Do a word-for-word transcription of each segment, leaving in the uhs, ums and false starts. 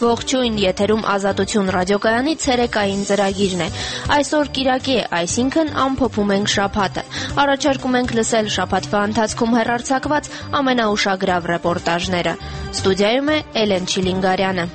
Ողջույն, եթերում Ազատություն ռադիոկայանի ցերեկային ծրագիրն է։ Այսօր կիրակի է, այսինքն ամփոփում ենք շաբաթը։ Առաջարկում ենք լսել շաբաթվա ընթացքում հեռարձակված ամենաուշագրավ ռեպորտաժները։ Ստուդիայում է Էլեն Չիլինգարյանը։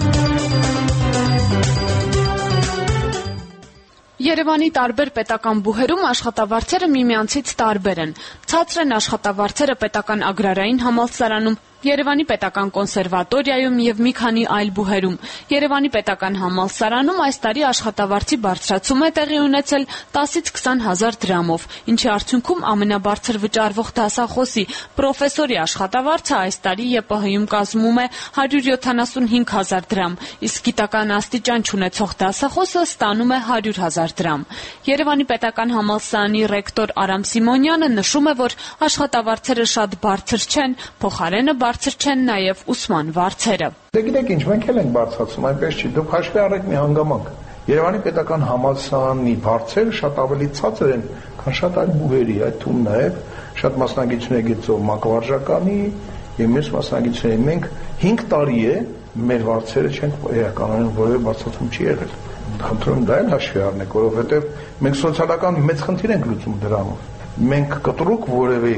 Երևանի տարբեր պետական բուհերում աշխատավարձերը միմյանցից տարբեր են։ Ցածր են աշխատավարձերը պետական ագրարային համալսարանում, Երևանի պետական կոնսերվատորիայում և մի քանի այլ բուհերում։ Երևանի պետական համալսարանում այս տարի աշխատավարձի բարձրացում է տեղի ունեցել տասից քսան հազար դրամով, ինչի արդյունքում ամենաբարձր վճարվող դասախոսի պրոֆեսորի աշխատավարձը այս տարի ԵՊՀ-ում կազմում է հարյուր յոթանասունհինգ հազար դրամ, իսկ գիտական աստիճան չունեցող դասախոսը ստանում է հարյուր հազար դրամ։ Երևանի պետական համալսարանի ռեկտոր Արամ Սիմոնյանը նշում է, որ աշխատավարձերը շատ բարձր չեն, փոխարենը բարձր չեն նաև ուսման վարձերը։ Դե գիտեք ինչ, մենք էլ ենք բարձրացում, այնպես չի, դուք հաշվի առեք մի հանգամանք։ Երևանի պետական համալսարանի վարձերը շատ ավելի ցածր են, քան շատ այլ բուհերի, այդ թվում նաև շատ մասնագիտությունների գծով մանկավարժականի եւ մյուս մասնագիտությունների։ Մենք հինգ տարի է մեր վարձերը չենք էականորեն որևէ բարձրացում չի եղել։ Խնդրում եմ դա էլ հաշվի առնեք, որովհետեւ մենք սոցիալական մեծ խնդիր ենք լուծում դրանով։ Մենք կտրուկ որևէ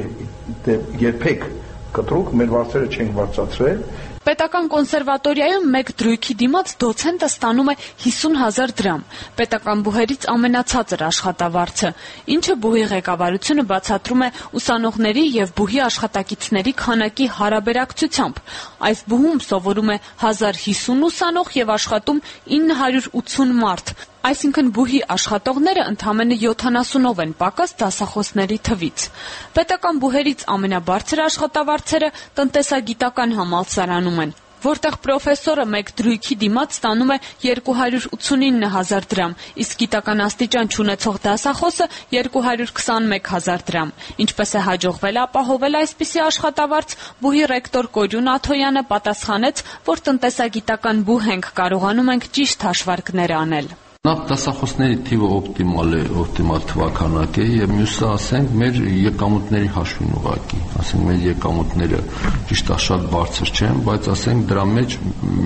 երբեք կտրուկ մեր վարձերը չենք բարձրացրել։ Պետական կոնսերվատորիայում մեկ դրույքի դիմաց դոցենտը ստանում է հիսուն հազար դրամ, պետական բուհերից ամենացածր աշխատավարձը, ինչը բուհի ղեկավարությունը բացատրում է ուսանողների և բուհի աշխատակիցների քանակի հարաբերակցությամբ։ Այս բուհում սովորում է հազար հիսուն ուսանող և աշխատում ինը հարյուր ութուն մարդ, այսինքն բուհի աշխատողները ընդամենը յոթանասունով են պակաս դասախոսների թվից։ Պետական բուհերից ամենաբարձր աշխատավարձերը տնտեսագիտական համալսարանում են, որտեղ պրոֆեսորը մեկ դրույքի դիմաց ստանում է երկու հարյուր ութսունինը հազար դրամ, իսկ գիտական աստիճան չունեցող դասախոսը երկու հարյուր քսանմեկ հազար դրամ։ Ինչպես է հաջողվել ապահովել այսպիսի աշխատավարձ, բուհի ռեկտոր Կորյուն Աթոյանը պատասխանեց, որ տնտեսագիտական բուհ ենք, կարողանում ենք ճիշտ հաշվարկներ անել։ Նախ դասախոսների թիվը օպտիմալ է, օպտիմալ թվաքանակ է եւ մյուսը ասենք մեր եկամուտների հաշվին ուղղակի, ասենք մեր եկամուտները ճիշտ է շատ բարձր չեն, բայց ասենք դրա մեջ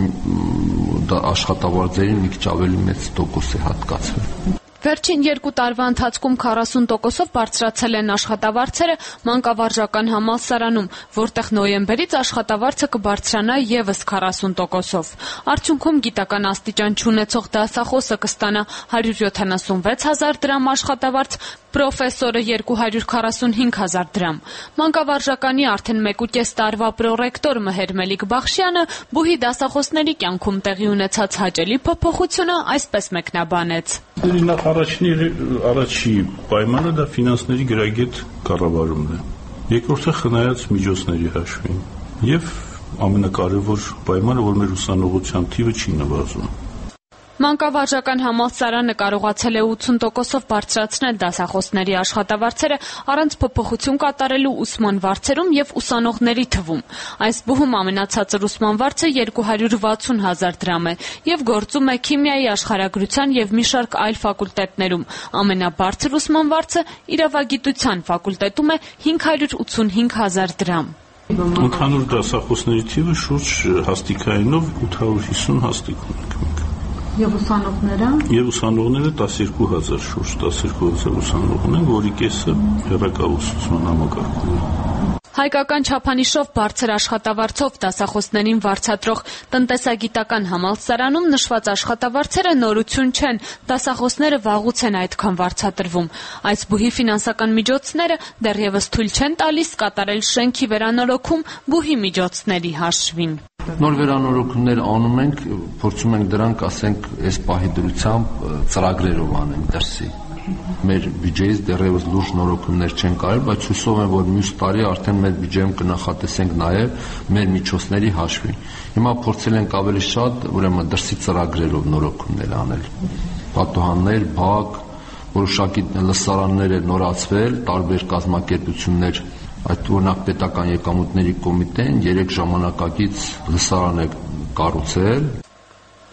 դա աշխատավարձերի մի քիչ ավելի մեծ տոկոս է հատկացվել։ Վերջին երկու տարվա ընթացքում քառասուն տոկոսով բարձրացել են աշխատավարձերը մանկավարժական համալսարանում, որտեղ նոյեմբերից աշխատավարձը կբարձրանա ևս քառասուն տոկոսով։ Արդյունքում գիտական աստիճան չունեցող դասախոսը կստանա հարյուր յոթանասունվեց հազար դրամ աշխատավարձ, պրոֆեսորը երկու հարյուր քառասունհինգ հազար դրամ։ Մանկավարժականի արդեն մեկուկես տարվա պրոռեկտոր Մհեր Մելիք Բախշյանը բուհի դասախոսների կյանքում տեղի ունեցած հաճելի փոփոխությունը այսպես մեկնաբանեց։ Նախ առաջինի առաջի պայմանը դա ֆինանսների գրագետ կառավարումն է։ Երկրորդը խնայած միջոցների հաշվին եւ ամենակարևոր պայմանը, որ մեր ուսանողության թիվը չի նվազում։ Մանկավարժական համալսարանը կարողացել է ութսուն տոկոսով բարձրացնել դասախոսների աշխատավարձերը առանց փոփոխություն կատարելու ուսման վարձերում և ուսանողների թվում։ Այս բուհում ամենացածր ուսման վարձը երկու հարյուր վաթսուն հազար դրամ է և գործում է քիմիայի աշխարհագրության և մի շարք այլ ֆակուլտետներում։ Ամենաբարձր ուսման վարձը իրավագիտության ֆակուլտետում է հինգ հարյուր ութսունհինգ հազար դրամ։ Ընդհանուր դասախոսների թիվը շուրջ հաստիկայինով ութ հարյուր հիսուն հաստիկ ունենք։ Եվ ուսանողները։ Եվ ուսանողները տասներկու հազար շուրջ տասներկու հազար ուսանող ունեն, որի կեսը հեռակա ուսուցման համակարգում է։ Հայկական չափանիշով բարձր աշխատավարձով դասախոսներին վարձատրող տնտեսագիտական համալսարանում նշված աշխատավարձերը նորություն չեն, դասախոսները վաղուց են այդքան վարձատրվում։ Այս բուհի ֆինանսական միջոցները դեռևս թույլ չեն տալիս կատարել շենքի վերանորոգում բուհի միջոցների հաշվին։ Նոր վերանորոգումներ անում ենք, փորձում ենք դրանք, ասենք, այս պահի դրությամբ ծրագրերով անենք դրսի։ Մեր բյուջեից դեռևս լուրջ նորոգումներ չեն կարել, բայց հուսով եմ, որ մյուս տարի արդեն մեր բյուջեում կնախատեսենք նաև մեր միջոցների հաշվին։ Հիմա փորձել ենք ավելի շատ, ուրեմն դրսի ծրագրերով նորոգումներ անել։ Պատուհաններ, բակ, որոշակի լսարաններ է նորացվել, տարբեր կազմակերպություններ, այդ օրինակ պետական եկամուտների կոմիտեն երեք ժամանակակից լսարան է կառուցել։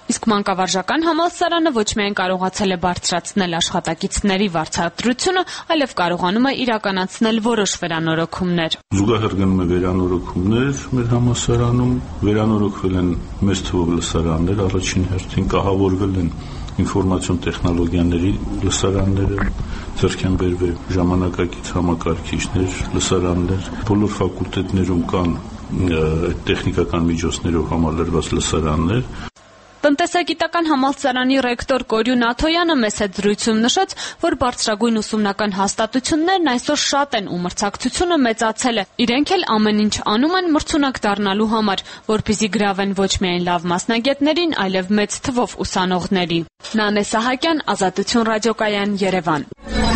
Իսկ մանկավարժական համալսարանը ոչ միայն կարողացել է բարձրացնել աշխատակիցների վարձատրությունը, այլև կարողանում է իրականացնել որոշ վերանորոգումներ։ Զուգահեռ գնում է վերանորոգումներ մեր համալսարանում, վերանորոգվել են մեծ թվով լսարաններ, առաջին հերթին կահավորվել են ինֆորմացիոն տեխնոլոգիաների լսարանները, ձեռք են բերվել ժամանակակից համակարգիչներ, լսարաններ, բոլոր ֆակուլտետներում կան տեխնիկական միջոցներով համալրված լսարաններ։ Տնտեսագիտական համալսարանի ռեկտոր Կորյուն Աթոյանը մեծ հետ զրույցում նշեց, որ բարձրագույն ուսումնական հաստատություններն այսօր շատ են ու մրցակցությունը մեծացել է։ Իրենք էլ ամեն ինչ անում են մրցունակ դառնալու համար, որպեսզի գրավեն ոչ միայն լավ մասնագետներին, այլև մեծ թվով ուսանողների։ Նանե Սահակյան, Ազատություն ռադիոկայան, Երևան։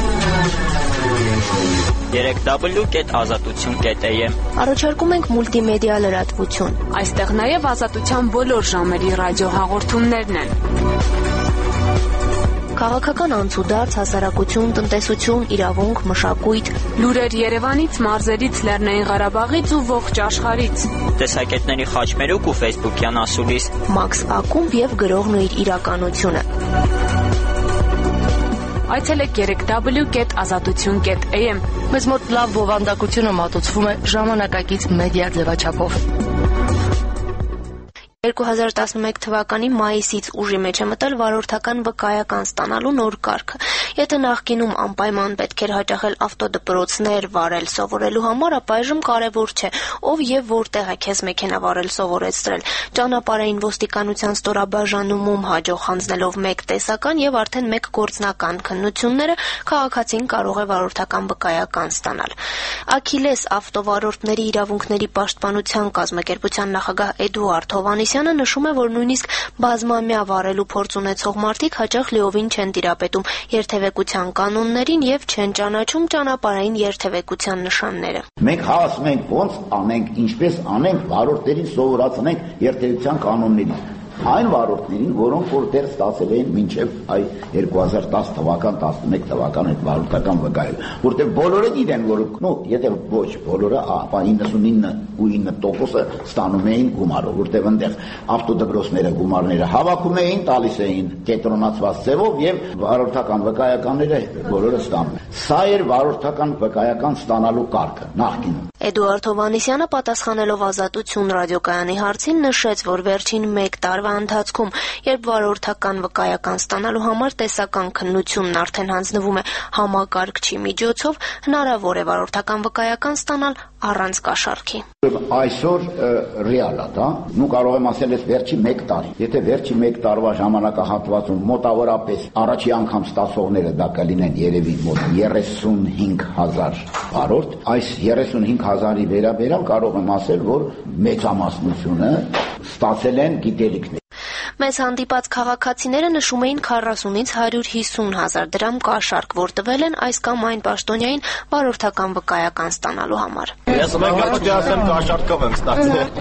երեք դաբլյու կետ ազատություն կետ է ե Առաջարկում ենք մուլտիմեդիա լրատվություն։ Այստեղ նաև ազատության բոլոր ժամերի ռադիոհաղորդումներն են։ Քաղաքական անցուդարձ, հասարակություն, տնտեսություն, իրավունք, մշակույթ, լուրեր Երևանից, մարզերից, Լեռնային Ղարաբաղից ու ողջ աշխարհից։ Տեսակետների խաչմերուկ ու ֆեյսբուքյան ասուլիս։ Մաքս Ակումբ եւ գրողն ու իր իրականությունը։ Այցելեք երեք դաբլյու կետ ազատություն կետ է ե Մեզ մոտ լավ բովանդակությունը մատուցվում է ժամանակակից մեդիա ձևաչափով։ երկու հազար տասնմեկ թվականի մայիսից ուժի մեջ է մտել վարորդական վկայական ստանալու նոր կարգը։ Եթե նախկինում անպայման պետք էր հաճախել ավտոդպրոցներ վարել սովորելու համար, ապա այժմ կարևոր չէ, ով եւ որտեղ է քեզ մեքենա վարել սովորեցրել։ Ճանապարհային ոստիկանության ստորաբաժանումում հաջող հանձնելով մեկ տեսական եւ արդեն մեկ գործնական քննությունները, քաղաքացին կարող է վարորդական վկայական ստանալ։ Աքիլես ավտովարորդների իրավունքների պաշտպանության կազմակերպության նախագահ Էդուարդ Հովհաննիսյանը նշում է, որ նույնիսկ բազմամյա վարելու փորձ ունեցող մարդիկ հաճախ լիովին չեն տիրապետում երթևեկության կանոններին եւ չեն ճանաչում ճանապարհային երթևեկության նշանները։ Մենք հասնում ենք ոնց անենք, ինչպես անենք, վարորդներին սովորացնենք երթևեկության կանոններին։ Այն վարորդներին, որոնք որ դեռ ստացել էին մինչև այ երկու հազար տասը թվական, տասնմեկ թվական այդ վարորդական վկայել, որտեղ բոլորը իրեն, որ նո, եթե ոչ բոլորը, ապա իննսունինը ու ինը տոկոսը ստանում էին գումարը, որտեղ այնտեղ ավտոդպրոցները գումարները հավաքում էին, տալիս էին կենտրոնացված ձևով եւ վարորդական վկայականները բոլորը ստանում։ Սա էր վարորդական վկայական ստանալու կարգը նախկինում։ Էդուարդ Հովհաննիսյանը պատասխանելով Ազատություն ռադիոկայանի հարցին նշեց, որ վերջին մեկ տարվա ընթացքում, երբ վարորդական վկայական ստանալու համար տեսական քննությունն արդեն հանձնվում է համակարգչի միջոցով, հնարավոր է վարորդական վկայական ստանալ առանց կաշառքի։ Այսօր ռեալ է, դա, նու կարող եմ ասել ես վերջի մեկ տարի։ Եթե վերջի մեկ տարվա ժամանակահատվածում մոտավորապես առաջի անգամ ստացողները դա կլինեն երևի մոտ երեսունհինգ հազար վարորդ, այս երեսունհինգ հազարի վերաբերյալ կարող եմ ասել, որ մեծամասնությունը ստացել են գիտելիքներ։ Մեզ հանդիպած քաղաքացիները նշում էին քառասունից հարյուր հիսուն հազար դրամ կաշառք, որ տվել են այս կամ այն պաշտոնյային վարորդական վկայական ստանալու համար։ Ես մենք պետք է ասեմ կաշառքով եմ ստացել։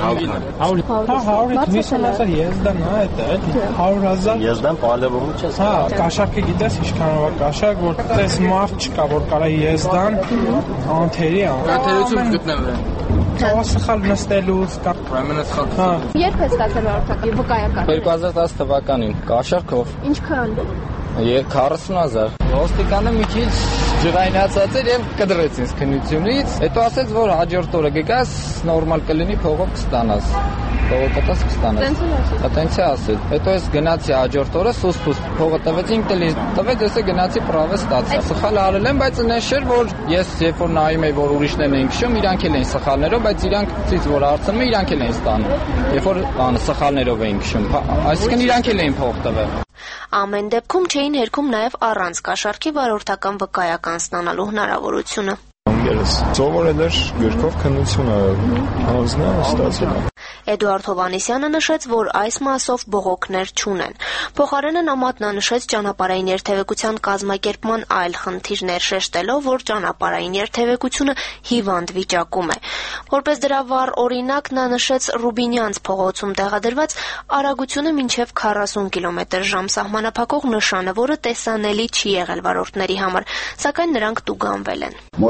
հարյուր հիսուն հազար եզդան է դա, հարյուր հազար։ Եզդան պալևում չես։ Հա, կաշառքը գիտես ինչքանով է կաշառք, որ տես մարդ չկա, որ կարա եզդան անթերի ան։ Անթերություն գտնվել։ Սխալ նստելուց կա։ Հա։ Երբ է ստացել վարորդական վկայական։ երկու հազար տասը թվականին կաշառքով։ Ինչքան։ քառասուն հազար։ Ոստիկանը մի քիչ ջղայնացած էր եւ կդրեց ինձ քննությունից։ Հետո ասեց, որ հաջորդ օրը գկաս, նորմալ կլինի, փողով կստանաս։ Փողը կտաս կստանաս։ Տենց է ասել։ Հետո ես գնացի հաջորդ օրը սուս-սուս փողը տվեց ինձ տլի։ Տվեց ես գնացի պրավե ստացա։ Սխալ արել եմ, բայց նշեր, որ ես երբ որ նայում եի, որ ուրիշներն էին քշում, իրանք էլ էին սխալներով, բայց իրանքից որ հարցնում եմ, իրանք էլ էին ստանում։ Երբ որ սխալներով էին քշում, այսինքն իրանք էլ էին փող տվել։ Ամեն դեպքում չէին հերքում նաև առանց կաշառքի վարորդական վկայական ստանալու հնարավորությունը։ Սովորել էր գրքով քննությունը, հանձնա ստացել։ Էդուարդ Հովհաննիսյանը նշեց, որ այս մասով բողոքներ չունեն։ Փոխարենը նա մատնանշեց ճանապարհային երթևեկության կազմակերպման այլ խնդիրներ, շեշտելով, որ ճանապարհային երթևեկությունը հիվանդ վիճակում է։ Որպես դրա վառ օրինակ նա նշեց Ռուբինյանց փողոցում տեղադրված արագությունը մինչև քառասուն կիլոմետր ժամ սահմանափակող նշանը, որը տեսանելի չի եղել վարորդների համար, սակայն նրանք տուգանվել են։ Մոտավորապես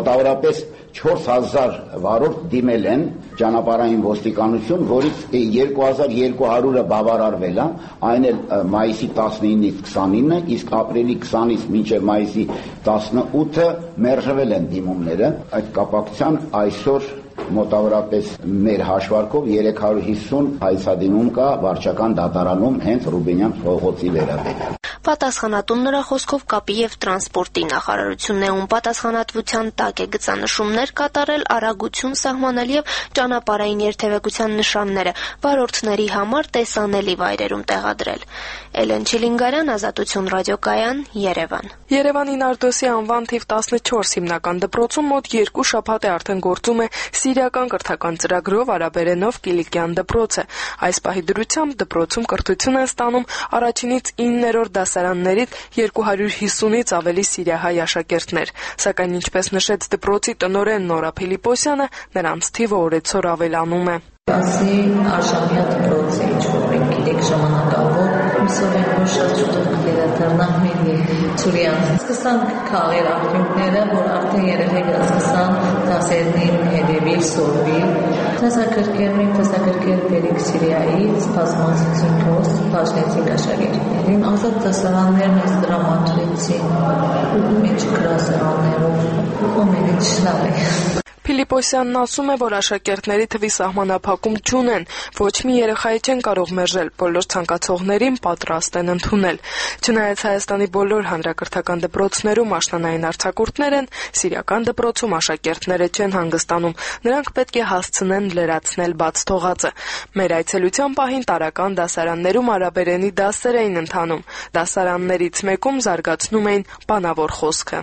մոտավորապես չորս հազար վարորդ դիմել են ճանապարհային ոստիկանություն, որից երկու հազար երկու հարյուրը բավարարվել է, այն էլ մայիսի տասնինից քսանինը, իսկ ապրիլի քսանից մինչև մայիսի տասնութը մերժվել են դիմումները։ Այդ կապակցության այսօր մոտավորապես մեր հաշվարկով երեք հարյուր հիսուն հայցադիմում կա վարչական դատարանում հենց Ռուբինյան փողոցի վերաբերյալ։ Պատասխանատուն նրա խոսքով կապի եւ տրանսպորտի նախարարությունն է, ում պատասխանատվության տակ է գծանշումներ կատարել, արագություն սահմանել եւ ճանապարհային երթևեկության նշանները վարորդների համար տեսանելի վայրերում տեղադրել։ Էլեն Չիլինգարյան, Ազատություն ռադիոկայան, Երևան։ Երևանի Նարդոսի անվան թիվ տասնչորս հիմնական դպրոցում մոտ երկու շաբաթ է արդեն գործում է սիրիական կրթական ծրագրով արաբերենով Կիլիկյան դպրոցը։ Այս պահի դրությամբ դպրոցում կրթություն են ստանում առաջինից իններորդ դասարաններից երկու հարյուր հիսունից ավելի սիրիահայ աշակերտներ, սակայն ինչպես նշեց դպրոցի տնօրեն Նորա Փիլիպոսյանը, նրանց թիվը օրեցօր ավելանում է։ Ասի արժանյա դպրոցը ինչ-որ մենք գիտենք ժամանակավոր, հուսով ենք, որ շատ շուտով կվերադառնա մեր Սուրիան։ Սկսանք քաղել արդյունքները, որ արդեն երեխեքները սկսան դասերներին հետևել, սովորել։ Դասակարգերին, դասակարգեր բերիկ Սիրիայից, բազմազգային կորս, բաժնեցին աշակերտներին։ Ազատ դասարաններն ես դրամատուրգիային, մեջ գրասարաններով, ու մենից շնավ է։ Փիլիպոսյանն ասում է, որ աշակերտների թվի սահմանափակում չունեն, ոչ մի երեխայի չեն կարող մերժել, բոլոր ցանկացողներին պատրաստ են ընդունել։ Չնայած Հայաստանի բոլոր հանրակրթական դպրոցներում աշնանային արձակուրդներ են, սիրիական դպրոցում աշակերտները չեն հանգստանում, նրանք պետք է հասցնեն լրացնել բաց թողածը։ Մեր այցելության պահին տարական դասարաններում արաբերենի դասեր էին ընթանում, դասարաններից մեկում զարգացնում էին բանավոր խոսքը։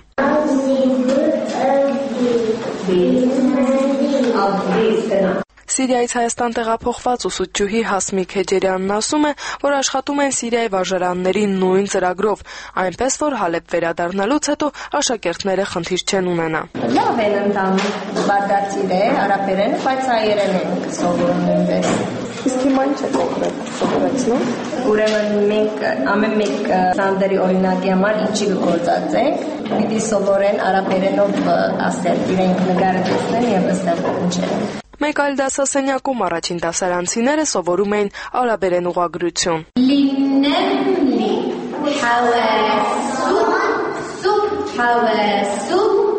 Սիրիայից Հայաստան տեղափոխված ուսուցչուհի Հասմիկ Հեջերյանն ասում է, որ աշխատում են Սիրիայի վարժարանների նույն ծրագրով, այնպես որ Հալեբ վերադառնալուց հետո աշակերտները խնդիր չեն ունենա։ Լավ են ընտանում, բադացիր է, արաբերեն, բայց հայերեն են սովորում նույնպես։ Իսկ հիմա ինչ է կոնկրետ սովորեցնում։ Ուրեմն մենք ամեն մեկ ծանդերի օրինակի համար ինչի գործածենք, պիտի սովորեն արաբերենով ասել, իրենք նկարը տեսնեն եւ ասել ինչ է։ Մեկ այլ դասասենյակում առաջին դասարանցիները սովորում էին արաբերեն ուղղագրություն։ Լինեմլի հավեսու սուբ հավեսու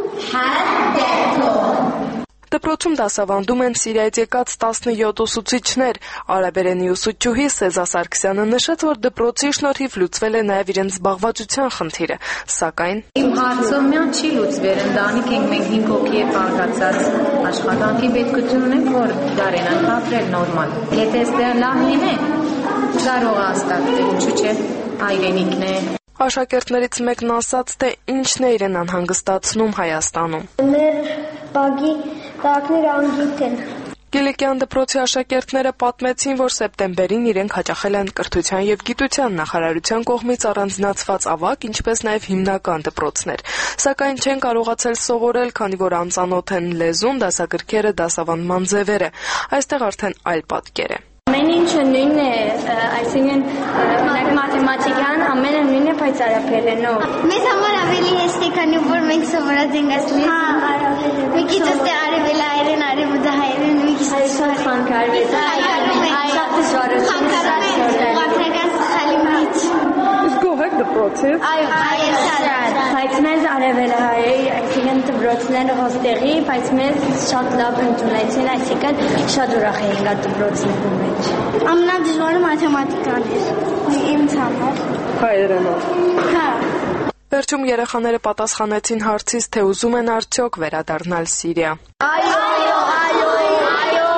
հադետո Դպրոցում դասավանդում են Սիրիայից եկած տասնյոթ ուսուցիչներ։ Արաբերենի ուսուցչուհի Սեզա Սարգսյանը նշեց, որ դպրոցի շնորհիվ լուծվել է նաև իրենց զբաղվածության խնդիրը, սակայն Իմ հարցով միան չի լուծվել, ընտանիք ենք մենք հինգ հոգի է բաղկացած աշխատանքի պետքություն ունենք, որ դարենան ապրել նորմալ։ Եթե այստեղ լավ լինի, կարող է ստացվել, ինչու՞ չէ, հայրենիքն է։ Աշակերտներից մեկն ասաց, թե ինչն է իրեն անհանգստացնում Հայաստանում։ Մեր բագի տակները անգիտ են։ Կիլիկյան դպրոցի աշակերտները պատմեցին, որ սեպտեմբերին իրենք հաճախել են կրթության եւ գիտության նախարարության կողմից առանձնացված ավագ, ինչպես նաեւ հիմնական դպրոցներ, սակայն չեն կարողացել սովորել, քանի որ անծանոթ են լեզուն, դասագրքերը, դասավանդման ձևերը։ Այստեղ արդեն այլ պատկեր է։ Ամեն ինչը նույնն է, այսինքն օրինակ մաթեմատիկան ամենը նույնն է, բայց արաբերենով։ Մեզ համար ավելի հեշտ է, քանի որ մենք սովորած ենք այս լեզուն։ Հա, արաբերեն։ Մի քիչ ըստ արևելահայերեն, արևմուտքահայերեն, մի քիչ շատ խանգարվել է։ Շատ դժվար է։ Խանգարվել սխալի մեջ։ Իսկ գոհ եք դպրոցից։ Այո, այո, շատ։ Բայց մեզ արևելահայերի, այսինքն դպրոցները հոստեղի, բայց մեզ շատ լավ ընդունեցին, այսինքն շատ ուրախ էինք այդ դպրոցներում մեջ։ Ամենադժվարը մաթեմատիկան էր։ Ինձ համար։ Հայերենով։ Հա։ Վերջում երեխաները պատասխանեցին հարցից, թե ուզում են արդյոք վերադառնալ Սիրիա։ Այո, այո, այո,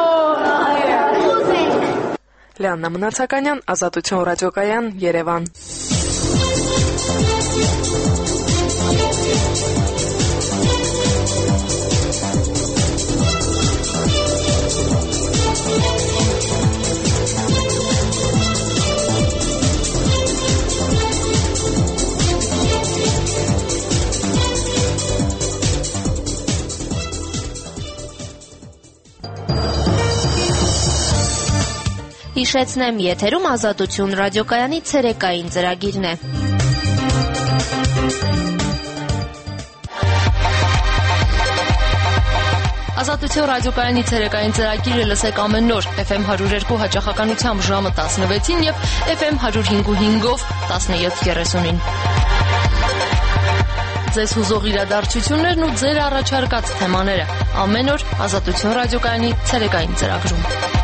այո։ Լիաննա Մնացականյան, Ազատություն ռադիոկայան, Երևան։ Հիշեցնեմ, եթերում Ազատություն ռադիոկայանի ցերեկային ծրագիրն է։ Ազատություն ռադիոկայանի ցերեկային ծրագիրը լսեք ամեն օր Էֆ Էմ one oh two հաճախականությամբ ժամը տասնվեցին եւ Էֆ Էմ one oh five point five-ով տասնյոթ thirty-ին։ Ձեզ հուզող իրադարձություններն ու ձեր առաջարկած թեմաները ամեն օր Ազատություն ռադիոկայանի ցերեկային ծրագրում։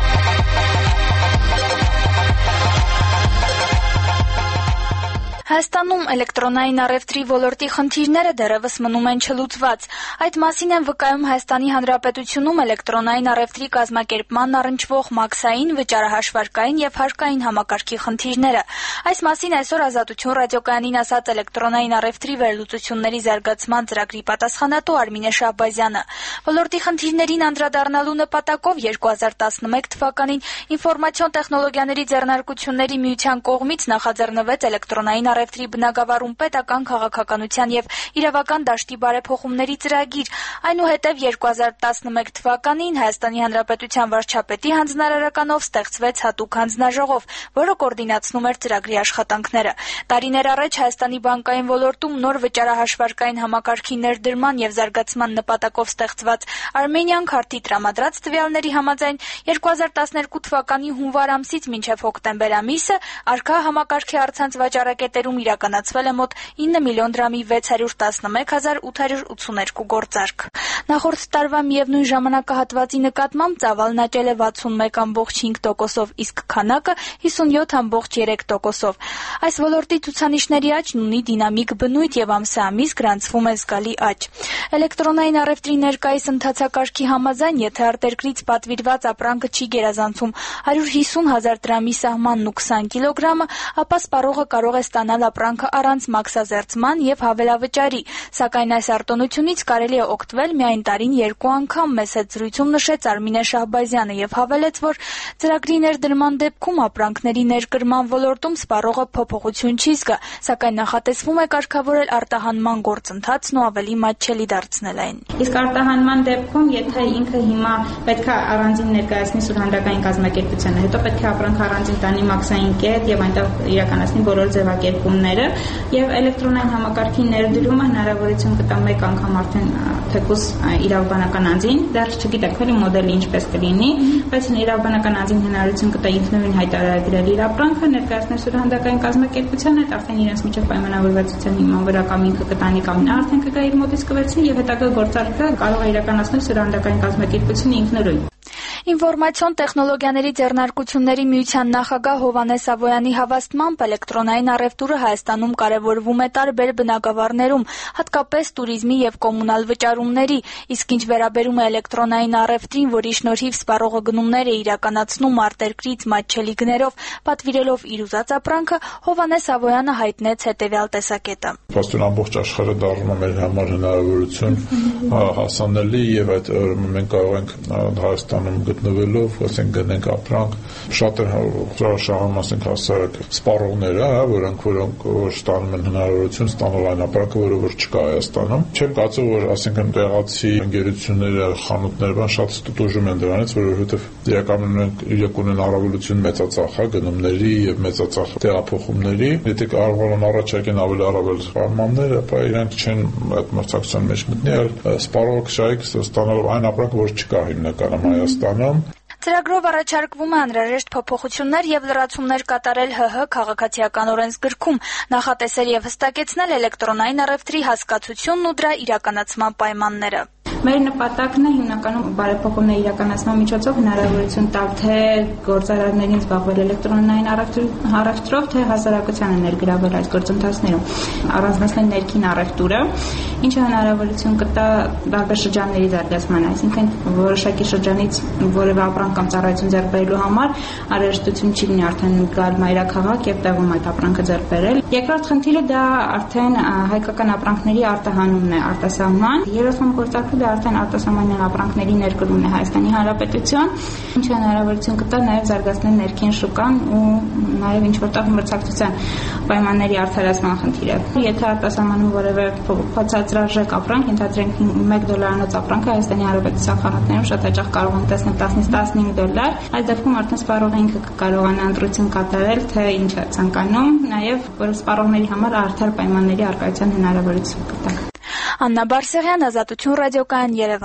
Հայաստանում էլեկտրոնային առևտրի ոլորտի խնդիրները դեռևս մնում են չլուծված։ Այդ մասին են վկայում Հայաստանի Հանրապետությունում էլեկտրոնային առևտրի կազմակերպման առնչվող մաքսային, վճարահաշվարկային եւ հարկային համակարգի խնդիրները։ Այս մասին այսօր Ազատություն ռադիոկայանին ասաց էլեկտրոնային առևտրի վերլուծությունների զարգացման ծրագրի պատասխանատու Արմինե Շահբազյանը։ Ոլորտի խնդիրներին անդրադառնալու նպատակով երկու հազար տասնմեկ թվականին ինֆորմացիոն տեխնոլոգիաների ձեռնարկությունների միության կողմից նախաձեռնվեց էլեկտրոնային առևտրի բնագավառում պետական քաղաքականության եւ իրավական դաշտի բարեփոխումների ծրագիր։ Այնուհետև երկու հազար տասնմեկ թվականին Հայաստանի Հանրապետության վարչապետի հանձնարարականով ստեղծվեց հատուկ հանձնաժողով, որը կոորդինացնում էր ծրագրի աշխատանքները։ Տարիներ առաջ Հայաստանի բանկային ոլորտում նոր վճարահաշվարկային համակարգի ներդրման եւ զարգացման նպատակով ստեղծված Armenian Card-ի տրամադրած տվյալների համաձայն երկու հազար տասներկու թվականի հունվար ամսից մինչև հոկտեմբեր ամիսը արքա համակարգի առցանց վաճառակետերում իրականացվել է մոտ ինը միլիոն դրամի վեց հարյուր տասնմեկ հազար ութ հարյուր ութսուներկու գործարք։ Նախորդ տարվա միևնույն ժամանակահատվածի նկատմամբ ծավալն աճել է վաթսունմեկ ամբողջ հինգ տոկոսով, իսկ քանակը հիսունյոթ ամբողջ երեք տոկոսով։ Այս ոլորտի ցուցանիշների աճն ունի դինամիկ բնույթ եւ ամսամիս գրանցվում է զգալի աճ։ Էլեկտրոնային առևտրի ներկայիս ընթացակարգի համաձայն, եթե արտերկրից պատվիրված ապրանքը չի գերազանցում հարյուր հիսուն հազար դրամի սահմանն ու քսան կիլոգրամը, ապա սպառողը կարող է ստանալ ապրանքը առանց մաքսազերծման եւ հավելավճարի, սակայն այս արտոնությունից կարելի է օգտվել միայն տարին երկու անգամ, մեծ հետ զրույցում նշեց Արմինե Շահբազյանը եւ հավելեց, որ ծրագրի ներդրման դեպքում ապրանքների ներկրման ոլորտում սպառողը փոփոխություն չի զգա, սակայն նախատեսվում է կարգավորել արտահանման գործընթացն ու ավելի մատչելի դարձնել այն։ Իսկ արտահանման դեպքում, եթե ինքը հիմա պետք է առանձին ներկայացնի սուրհանդակային կազմակերպությանը, հետո պետք է ապրանք առանձին տանի մաքսային կետ եւ այնտեղ իրականացնի բոլոր ձևակերպումները եւ էլեկտրոնային համակարգի ներդրումը հնարավորություն կտա մեկ անգամ արդեն թեկուզ իրավաբանական անձին, դեռ չգիտենք էլի մոդելը ինչպես կլինի, բայց իրավաբանական անձին հնարավորություն կտա ինքնուրույն հայտարարել իր ապրանքը, ներկայացնել սուրհանդակային կազմակերպության հետ, արդեն իրենց միջև պայմանավորվածության հիման վրա կամ ինքը կտանի կամ նա արդեն կգա իր մոտից կվերցնի եւ հետագա գործարքը կարող է իրականացնել սուրհանդակային կազմակերպությունը ինքնուրույն։ Ինֆորմացիոն տեխնոլոգիաների ձեռնարկությունների միության նախագահ Հովհաննես Ավոյանի հավաստմամբ էլեկտրոնային առևտուրը Հայաստանում կարևորվում է տարբեր բնագավառներում, հատկապես туриզմի եւ կոմունալ վճարումների, իսկ ինչ վերաբերում է էլեկտրոնային առևտրին, որի շնորհիվ սպառողը գնումներ է իրականացնում արտերկրից մատչելի գներով, պատվիրելով իր ուզած ապրանքը, Հովհաննես Ավոյանը հայտնեց հետեւյալ տեսակետը։ Փաստորեն ամբողջ աշխարհը դառնում է մեր համար հնարավորություն հասանելի եւ այդ մենք կարող ենք Հայաստանում գտնվելով, ասենք գնենք ապրանք, շատ շահում ասենք հասարակ սպառողները, հա, որոնք որոնք ստանում են հնարավորություն ստանալ այն ապրանքը, որը որ չկա Հայաստանում։ Չեմ կարծում, որ ասենք տեղացի ընկերությունները, խանութները բան շատ ստուտուժում են դրանից, որովհետեւ իրականում իրենք ունեն առավելություն մեծածախ գնումների եւ մեծածախ տեղափոխումների։ Եթե կարողանան առաջարկեն ավելի առավել սպառմաններ, ապա իրենք չեն այդ մրցակցության մեջ մտնի, այլ սպառողը շահիկ ստանալով այն ապրանքը, որ չկա հիմնականում Հայաստանում։ Ծրագրով առաջարկվում է անհրաժեշտ փոփոխություններ եւ լրացումներ կատարել ՀՀ քաղաքացիական օրենսգրքում, նախատեսել եւ հստակեցնել էլեկտրոնային առևտրի հասկացությունն ու դրա իրականացման պայմանները։ Մեր նպատակն է հիմնականում բարեփոխումների իրականացման միջոցով հնարավորություն տալ թե գործարարներին զբաղվել էլեկտրոնային առևտրով, թե հասարակությանը ներգրավել այս գործընթացներում, առանձնացնել ներքին առևտուրը, ինչը հնարավորություն կտա տարբեր շրջանների զարգացման, այսինքն որոշակի շրջանից որևէ ապրանք կամ ծառայություն ձեռք բերելու համար անհրաժեշտություն չի լինի արդեն գալ մայրաքաղաք եւ տեղում այդ ապրանքը ձեռք բերել։ Երկրորդ խնդիրը դա արդեն հայկական ապրանքների արտահանումն է արտասահման։ Երրորդ գործարքը դա արդեն արտասահմանյան ապրանքների ներկրումն է Հայաստանի Հանրապետության, ինչը հնարավորություն կտա նաև զարգացնել ներքին շուկան ու նաև ինչ որտեղ մրցակցության պայմանների արդարացման խնդիրը։ Եթե արտասահմանում որևէ բացարձակ ապրանք, ենթադրենք մեկ դոլարանոց ապրանքը Հայաստանի Հանրապետության խանութներում շատ հաճախ կարող են տեսնել տասնից տասնհինգ դոլար, այս դեպքում արդեն սպառողը ինքը կկարողանա ընտրություն կատարել, թե ինչ է ցանկանում, նաև որ սպառողների համար արդար պայմանների առկայության հնարավորություն կտա։ Աննա Բարսեղյան, Ազատություն ռադիոկայան, Երևան։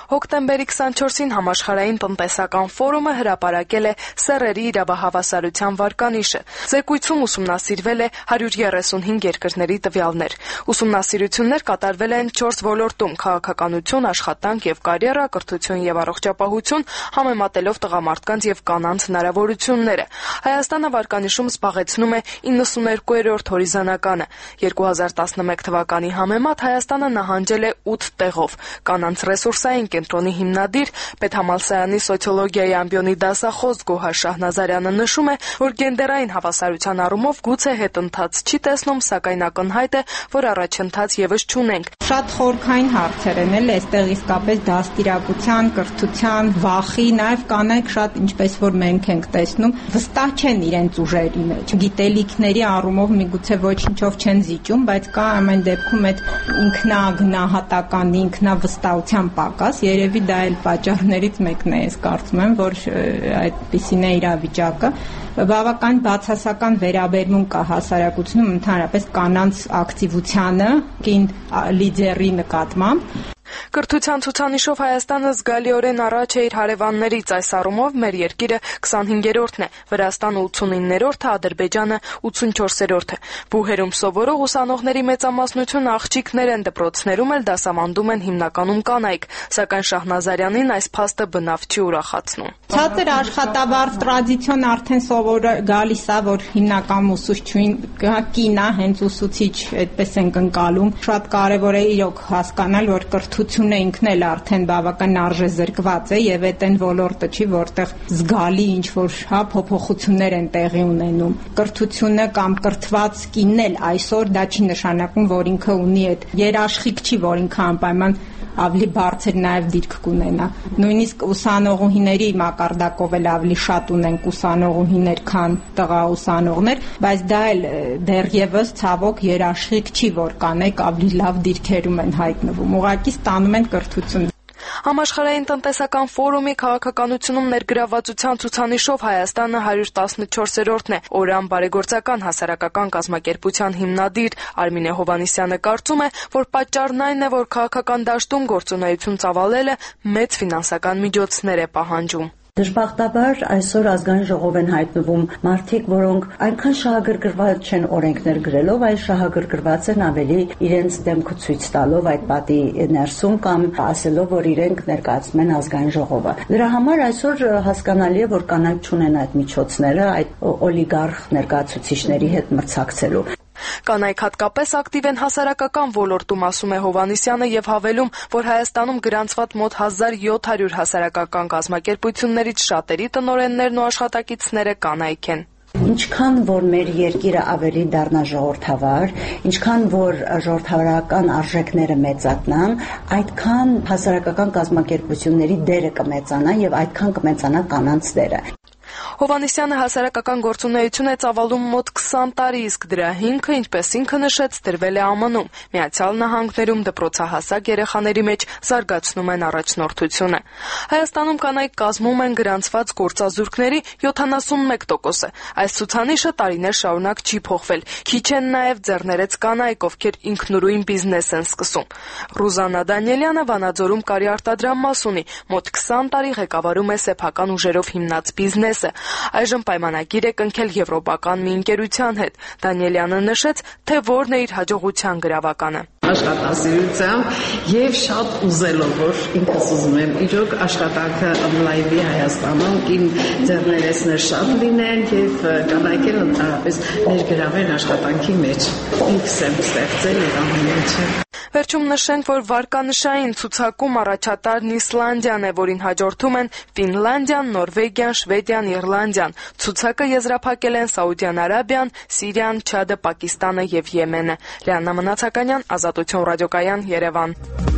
Հոկտեմբերի քսանչորսին համաշխարհային տնտեսական ֆորումը հրապարակել է սեռերի իրավահավասարության վարկանիշը։ Զեկույցում ուսումնասիրվել է հարյուր երեսունհինգ երկրների տվյալներ։ Ուսումնասիրություններ կատարվել են չորս ոլորտում՝ քաղաքականություն, աշխատանք եւ կարիերա, կրթություն եւ առողջապահություն, համեմատելով տղամարդկանց եւ կանանց հնարավորությունները։ Հայաստանը վարկանիշում զբաղեցնում է իննսուներկուերորդ հորիզոնականը։ երկու հազար տասնմեկ թվականի համեմատ Հայաստանը նահանջել է ութ տեղով։ Կանանց ռեսուրսային կենտրոնի հիմնադիր, Պետհամալսարանի սոցիոլոգիայի ամբիոնի դասախոս Գոհար Շահնազարյանը նշում է, որ գենդերային հավասարության առումով գուցե հետընթաց չի տեսնում, սակայն ակնհայտ է, որ առաջընթաց եւս չունենք։ Շատ խորքային հարցեր են էլ այստեղ իսկապես դաստիարակության, կրթության, վախի, նաեւ կանայք շատ ինչպես որ մենք ենք տեսնում, վստահ չեն իրենց ուժերի մեջ։ Գիտելիքների առումով միգուցե ոչինչով չեն զիջում, բայց կա ամեն դեպքում այդ ինքնագնահատական, ինքնավստահության պակաս, երևի դա էլ պատճառներից մեկն է, ես կարծում եմ, որ այդպիսին է իրավիճակը։ Բավական բացասական վերաբերմունք կա հասարակությունում ընդհանրապես կանանց ակտիվությանը, կին լիդերի նկատմամբ։ Կրթության ցուցանիշով Հայաստանը զգալիորեն առաջ է իր հարևաններից, այս առումով մեր երկիրը քսանհինգերորդն է, Վրաստանը ութսունիններորդը, Ադրբեջանը ութսունչորսերորդը։ Բուհերում սովորող ուսանողների մեծամասնությունը աղջիկներ են, դպրոցներում էլ դասավանդում են հիմնականում կանայք, սակայն Շահնազարյանին այս փաստը բնավ չի ուրախացնում։ Ցածր աշխատավարձ տրադիցիոն արդեն սովորը գալիս է, որ հիմնական ուսուցչուհին կինա, հենց ուսուցիչ այդպես ենք ընկալում։ Շատ կարևոր է իրոք հասկանալ, որ կրթությունը ինքն էլ արդեն բավական արժեզրկված է եւ այդ այն ոլորտը չի, որտեղ զգալի ինչ որ հա փոփոխություններ են տեղի ունենում։ Կրթությունը կամ կրթված կինն էլ այսօր դա չի նշանակում, որ ինքը ունի այդ երաշխիք չի, որ ինքը անպայման ավելի բարձր նաև դիրք կունենա։ Նույնիսկ ուսանողուհիների մակարդակով էլ ավելի շատ ունենք ուսանողուհիներ, քան տղա ուսանողներ, բայց դա էլ դեռևս ցավոք երաշխիք չի, որ կանայք ավելի լավ դիրքերում են հայտնվում։ Ուղղակի ստանում են կրթություն։ Համաշխարհային տնտեսական ֆորումի քաղաքականությունում ներգրավվածության ցուցանիշով Հայաստանը հարյուր տասնչորսերորդն է։ Օրան բարեգործական հասարակական կազմակերպության հիմնադիր Արմինե Հովհաննիսյանը կարծում է, որ պատճառն այն է, որ քաղաքական դաշտում գործունեություն ծավալելը մեծ ֆինանսական միջոցներ է պահանջում։ Դժբախտաբար այսօր ազգային ժողով են հայտնվում մարդիկ, որոնք այնքան շահագրգռված չեն օրենքներ գրելով, այլ շահագրգռված են ավելի իրենց դեմքը ցույց տալով այդ պատի ներսում կամ ասելով, որ իրենք ներկայացնում են ազգային ժողովը։ Դրա համար այսօր հասկանալի է, որ կանայք չունեն այդ միջոցները այդ օլիգարխ ներկայացուցիչների հետ մրցակցելու։ Կանայք հատկապես ակտիվ են հասարակական ոլորտում, ասում է Հովհաննիսյանը եւ հավելում, որ Հայաստանում գրանցված մոտ հազար յոթ հարյուր հասարակական կազմակերպություններից շատերի տնօրեններն ու աշխատակիցները կանայք են։ Ինչքան որ մեր երկիրը ավելի դառնա ժողովրդավար, ինչքան որ ժողովրդավարական արժեքները մեծանան, այդքան հասարակական կազմակերպությունների դերը կմեծանա եւ այդքան կմեծանա կանանց դերը։ Հովհաննիսյանը հասարակական գործունեություն է ծավալում մոտ քսան տարի, իսկ դրա հիմքը, ինչպես ինքը նշեց, դրվել է ԱՄՆ-ում։ Միացյալ Նահանգներում դպրոցահասակ երեխաների մեջ զարգացնում են առաջնորդությունը։ Հայաստանում կանայք կազմում են գրանցված գործազուրկների յոթանասունմեկ տոկոսը։ Այս ցուցանիշը տարիներ շարունակ չի փոխվել։ Քիչ են նաև ձեռներեց կանայք, ովքեր ինքնուրույն բիզնես են սկսում։ Ռուզաննա Դանիելյանը Վանաձորում կարի արտադրամաս ունի, մոտ քսան տարի ղեկավարում է սեփական ուժերով հիմնած բիզնեսը։ Այժմ պայմանագիր է կնքել եվրոպական մի ընկերության հետ։ Դանիելյանը նշեց, թե որն է իր հաջողության գրավականը։ Աշխատասիրությամբ եւ շատ ուզելով, որ ինքս ուզում եմ իրոք աշխատանքը on-line-ի Հայաստանում իմ ձեռներեցներ շատ լինեն եւ կանայք էլ ընդհանրապես ներգրավեն աշխատանքի մեջ։ Ինքս եմ ստեղծել եւ ամեն ինչը։ Վերջում նշենք, որ վարկանշային ցուցակում առաջատարն Իսլանդիան է, որին հաջորդում են Ֆինլանդիան, Նորվեգիան, Շվեդիան, Իռլանդիան։ Ցուցակը եզրափակել են Սաուդյան Արաբիան, Սիրիան, Չադը, Պակիստանը եւ Եմենը։ Լիաննա Մնացականյան, Ազատություն ռադիոկայան, Երևան։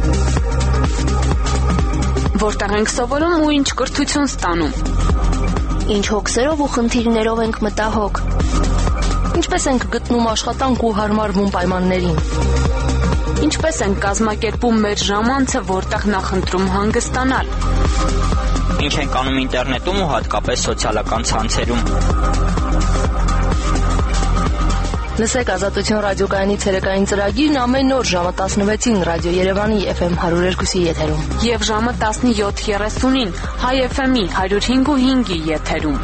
Որտեղ ենք սովորում ու ինչ կրթություն ստանում։ Ինչ հոգսերով ու խնդիրներով ենք մտահոգ։ Ինչպես ենք գտնում աշխատանք ու հարմարվում պայմաններին։ Ինչպես ենք կազմակերպում մեր ժամանցը, որտեղ նախընտրում հանգստանալ։ Ինչ ենք անում ինտերնետում ու հատկապես սոցիալական ցանցերում։ Լսեք Ազատություն ռադիոկայանի ցերեկային ծրագիրն ամեն օր ժամը տասնվեցին Ռադիո Երևանի Էֆ Էմ հարյուր երկու եթերում եւ ժամը տասնյոթ երեսունին Հայ Էֆ Էմ-ի հարյուր հինգ ու հինգի եթերում։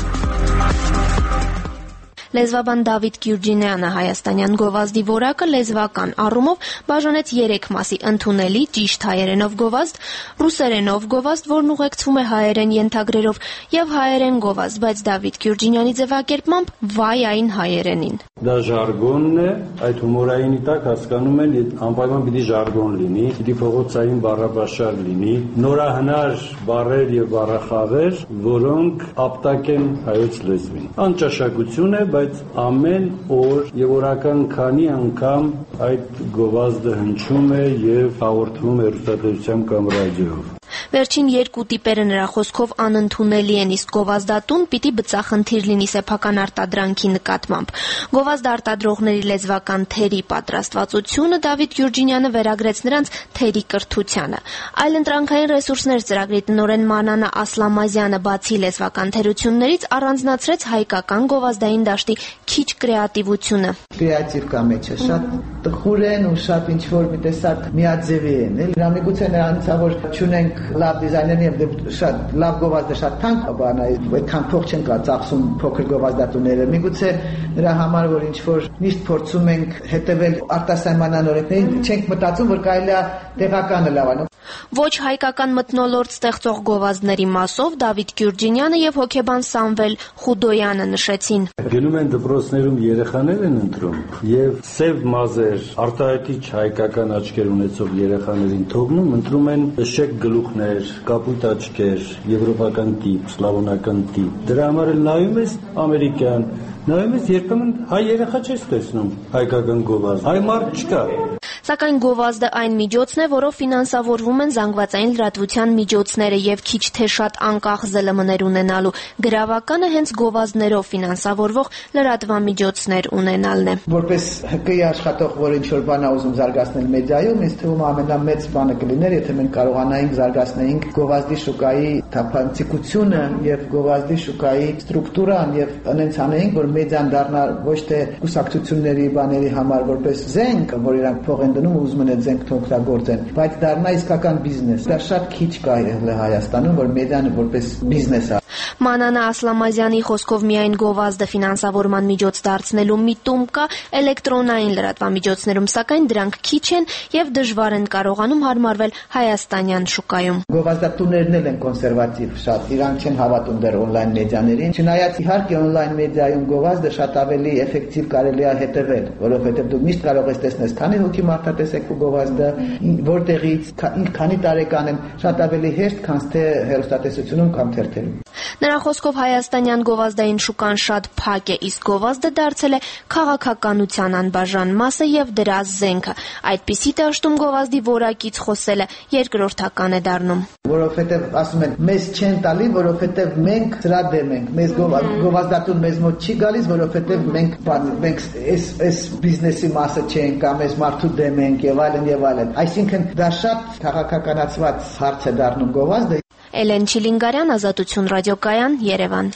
Լեզվաբան Դավիթ Գյուրջինյանը հայաստանյան գովազդի որակը լեզվական առումով բաժանեց երեք մասի՝ ընդունելի, ճիշտ հայերենով գովազդ, ռուսերենով գովազդ, որն ուղեկցվում է հայերեն ենթագրերով, եւ հայերեն գովազդ, բայց Դավիթ Գյուրջինյանի ձևակերպմամբ վայ այն հայերենին։ Դա ժարգոնն է, այդ հումորայինի տակ հասկանում են անպայման պիտի ժարգոն լինի, պիտի փողոցային բառապաշար լինի, նորահնար բառեր եւ բառախաղեր, որոնք ապտակ են հայոց լեզվին։ Անճաշակություն է, բայց ամեն օր եւ օրական քանի անգամ այդ գովազդը հնչում է եւ հաղորդվում է հեռուստատեսությամբ կամ ռադիոյով։ Վերջին երկու տիպերը նրա խոսքով անընդունելի են, իսկ գովազդատուն պիտի բծախնդիր լինի սեփական արտադրանքի նկատմամբ։ Գովազդ արտադրողների լեզվական թերի պատրաստվածությունը Դավիթ Գյուրջինյանը վերագրեց նրանց թերի կրթությանը։ Այլընտրանքային ռեսուրսներ ծրագրի տնօրեն Մանանա Ասլամազյանը բացի լեզվական թերություններից առանձնացրեց հայկական գովազդային դաշտի քիչ կրեատիվությունը։ Կրեատիվ կա մեջը, շատ տխուր են ու շատ ինչ-որ մի տեսակ միաձևի են, էլի։ Միգուցե նրանց որ չունենք լավ դիզայներներ եւ շատ լավ գովազդը շատ թանկ բան է, այդքան փող չեն կա ծախսում փոքր գովազդատուները։ Միգուցե նրա համար որ ինչ-որ միշտ փորձում ենք հետեւել արտասահմանյան օրենքներին, չենք մտածում որ կարելի է տեղականը լավանալ։ Ոչ հայկական մթնոլորտ ստեղծող գովազդների մասով Դավիթ Գյուրջինյանը եւ հոկեբան Սամվել Խուդոյանը նշեցին։ Գնում են դպրոցներում երեխաներ են ընտրում եւ սև մազեր, արտահայտիչ հայկական աչքեր ունեցող երեխաներին թողնում, ընտրում են շեկ գլուխներ, կապույտ աչքեր, եվրոպական տիպ, սլավոնական տիպ։ Դրա համար էլ նայում ես ամերիկյան, նայում ես երբեմն հայ երեխա չես տեսնում հայկական գովազդ։ Հայ մարդ չկա։ Սակայն գովազդը այն միջոցն է, որով ֆինանսավորվում են զանգվածային լրատվության միջոցները եւ քիչ թե շատ անկախ զը լը էմներ ունենալու։ Գրավականը հենց գովազդներով ֆինանսավորվող լրատվամիջոցներ ունենալն է։ Որպես ՀԿ-ի աշխատող, որ ինչ-որ բան ա ուզում զարգացնել մեդիայում, ինձ թվում է ամենամեծ բանը կլիներ, եթե մենք կարողանայինք զարգացնեինք գովազդի շուկայի թափանցիկությունը եւ գովազդի շուկայի ստրուկտուրան եւ անենց անեինք, որ մեդիան դառնա ոչ թե կուսակցությունների բաների համար որպես զենք, որ իրանք փող են դնում ու ուզում են այդ զենքը օգտագործեն, բայց դառնա իսկական բիզնես։ Դա շատ քիչ կա Հայաստանում, որ մեդիան որպես բիզնես է։ Մանանա Ասլամազյանի խոսքով միայն գովազդը ֆինանսավորման միջոց դարձնելու միտում կա էլեկտրոնային լրատվամիջոցներում, սակայն դրանք քիչ են եւ դժվար են կարողանում հարմարվել հայաստանյան շուկայում։ Գովազդատուներն էլ են կոնսերվատիվ շատ, իրանք չեն հավատում դեռ on-line մեդիաներին, չնայած իհարկե on-line մեդիայում գովազդը շատ ավելի էֆեկտիվ կարելի է հետևել, որովհետեւ դու միշտ կարող ես տեսնել քանի հոգի մարդատեսեք ու գովազդը որտեղից, քանի տարեկան են, շատ ավելի հեշտ, քան թե հեռուստատեսությունում կամ թերթերում։ Նրա խոսքով հայաստանյան գովազդային շուկան շատ փակ է, իսկ գովազդը դարձել է քաղաքականության անբաժան մասը եւ դրա զենքը։ Այդպիսի դաշտում գովազդի որակից խոսելը երկրորդական է դառնում։ Որովհետեւ ասում են, մեզ չեն տալի, որովհետեւ մենք դրա դեմ ենք։ Մեզ գովազդատուն մեզ մոտ չի գալիս, որովհետեւ մենք մենք այս այս բիզնեսի մասը չենք, կամ այս մարդու դեմ ենք եւ այլն եւ այլն։ Այսինքն դա շատ քաղաքականացված հարց է դառնում գովազդը։ Էլեն Չիլինգարյան, Ազատություն ռադիոկայան, Երևան։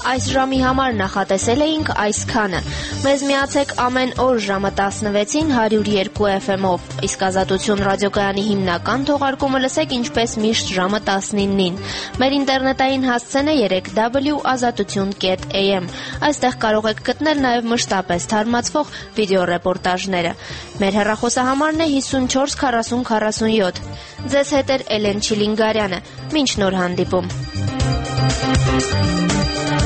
այս ժամի համար նախատեսել էինք այսքանը։ Մեզ միացեք ամեն օր ժամը տասնվեցին հարյուր երկու էֆ էմ-ով, իսկ Ազատություն ռադիոկայանի հիմնական թողարկումը լսեք ինչպես միշտ ժամը տասնինին։ Մեր ինտերնետային հասցեն է երեք w ազատություն կետ a m։ Այստեղ կարող եք գտնել նաև մշտապես թարմացվող վիդեոռեպորտաժները։ Մեր հեռախոսահամարն է հիսունչորս քառասուն քառասունյոթ։ Ձեզ հետ էր Էլեն Չիլինգարյանը։ Մինչ նոր հանդիպում։